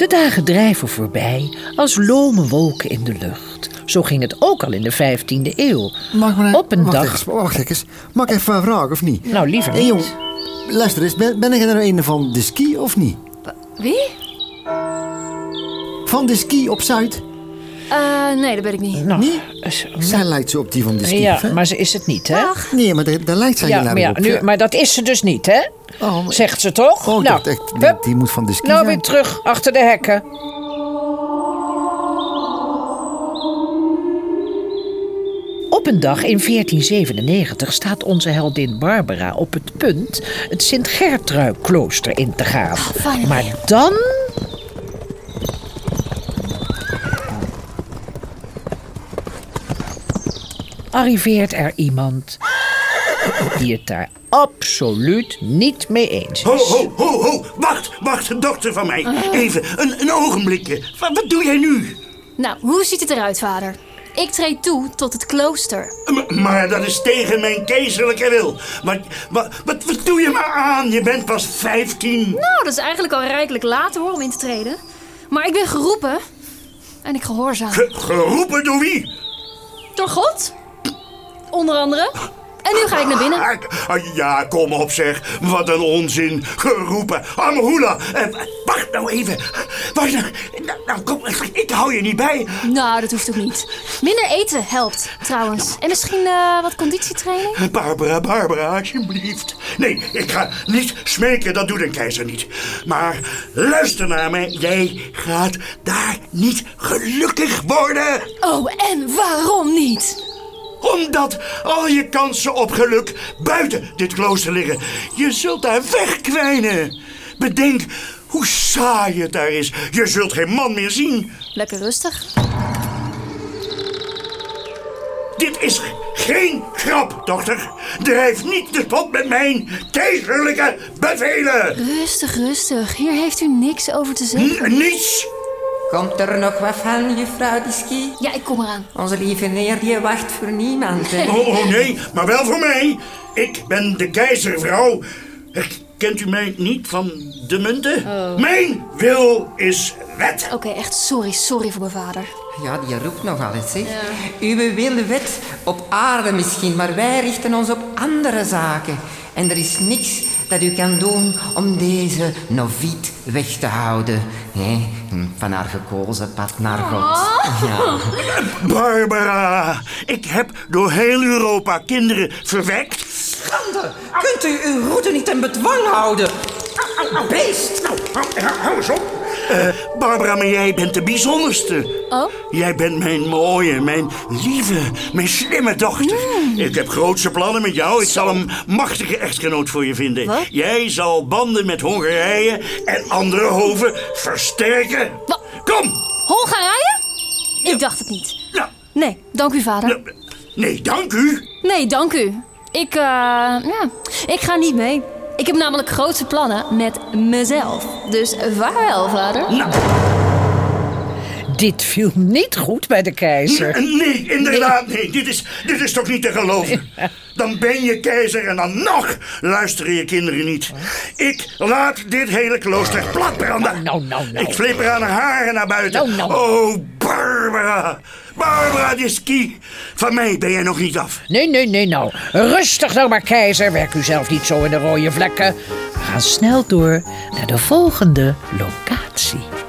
De dagen drijven voorbij als lome wolken in de lucht. Zo ging het ook al in de 15e eeuw. Op een dag... Wacht eens. Mag ik even vragen of niet? Nou, liever niet. Jong, luister eens. Ben jij er een van de ski of niet? Wie? Van de ski op Zuid? Nee, dat ben ik niet. Nou, Nee? Zij lijkt zo op die van de ski. ja, hè? maar ze is het niet, hè? Ach, Nee, maar daar lijkt zij Ja, heel maar, erg op. maar dat is ze dus niet, hè? Oh, maar- Zegt ze toch? Oh, ik nou, dacht echt, hup, die moet van de ski nou zijn. weer terug achter de hekken. Op een dag in 1497 staat onze heldin Barbara op het punt het Sint-Gertrui-klooster in te gaan. fijn. Maar dan... arriveert er iemand die het daar absoluut niet mee eens is. Ho. Wacht, dochter van mij. Even, een ogenblikje. Wat doe jij nu? Nou, hoe ziet het eruit, vader? Ik treed toe tot het klooster. Maar dat is tegen mijn keizerlijke wil. Wat doe je me aan? Je bent pas 15. Nou, dat is eigenlijk al rijkelijk laat hoor om in te treden. Maar ik ben geroepen. En ik gehoorzaam. Geroepen door wie? Door God. Onder andere. En nu ga ik naar binnen. Ja, kom op zeg. Wat een onzin. Geroepen. Amhula. Wacht nou even. Wacht nou, kom. Ik hou je niet bij. Nou, dat hoeft ook niet. Minder eten helpt, trouwens. En misschien wat conditietraining? Barbara, alsjeblieft. Nee, ik ga niet smeken, dat doet een keizer niet. Maar luister naar mij, jij gaat daar niet gelukkig worden. Oh, en waarom niet? Omdat al je kansen op geluk buiten dit klooster liggen. Je zult daar wegkwijnen. Bedenk hoe saai het daar is. Je zult geen man meer zien. Lekker rustig. Dit is geen grap, dochter. Drijf niet de pot met mijn keizerlijke bevelen. Rustig. Hier heeft u niks over te zeggen. Niets. Komt er nog wat van, juffrouw Diski? Ja, ik kom eraan. Onze lieve neer, die wacht voor niemand, hè? Oh nee, maar wel voor mij. Ik ben de keizervrouw. Kent u mij niet van de munten? Mijn wil is wet. Oké, echt sorry voor mijn vader. Ja, die roept nogal eens, hè? Uw wilde wet op aarde misschien, maar wij richten ons op andere zaken. En er is niks dat u kan doen om deze noviet weg te houden. Hè? Van haar gekozen pad naar God. Ja. Barbara, ik heb door heel Europa kinderen verwekt. Schande! Kunt u uw route niet in bedwang houden? Beest! Nou, hou eens op. Barbara, maar jij bent de bijzonderste. Oh? Jij bent mijn mooie, mijn lieve, mijn slimme dochter. Ik heb grootse plannen met jou. Ik zal een machtige echtgenoot voor je vinden. Wat? Jij zal banden met Hongarije en andere hoven versterken. Wat? Kom! Hongarije? Ik dacht het niet. Nou, Nee, dank u, vader. nee, dank u. Nee, dank u. Ik ga niet mee. Ik heb namelijk grootse plannen met mezelf. Dus vaarwel, vader. Nou, Dit viel niet goed bij de keizer. nee, inderdaad, nee. Dit is toch niet te geloven. Dan ben je keizer en dan nog luisteren je kinderen niet. Ik laat dit hele klooster platbranden. Nou. Ik flipper aan haar haren naar buiten. Nou. Oh, Barbara Diski. Van mij ben jij nog niet af. Nee, nou. Rustig nou maar, keizer. Werk u zelf niet zo in de rode vlekken. We gaan snel door naar de volgende locatie.